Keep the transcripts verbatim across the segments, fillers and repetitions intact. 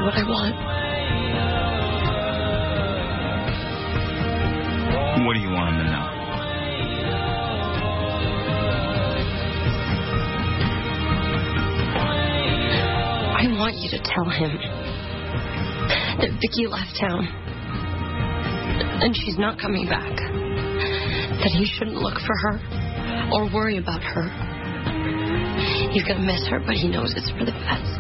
said what I want. What do you want him to know? I want you to tell him that Vicky left town and she's not coming back. That he shouldn't look for her or worry about her. He's gonna miss her, but he knows it's for the best.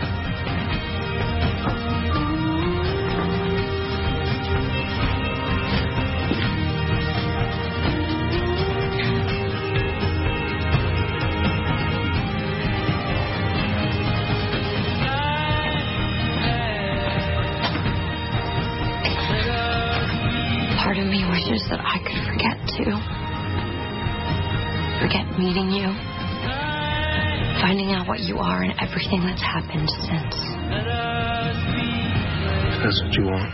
Part of me wishes that I could forget too. Forget meeting you. Finding out what you are and everything that's happened since. That's what you want?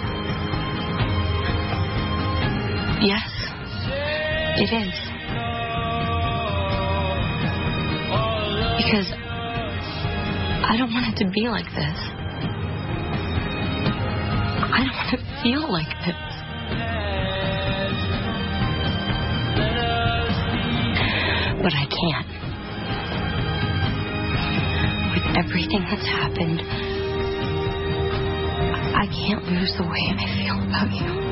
Yes, it is. Because I don't want it to be like this. I don't want to feel like this. But I can't. With everything that's happened, I can't lose the way I feel about you.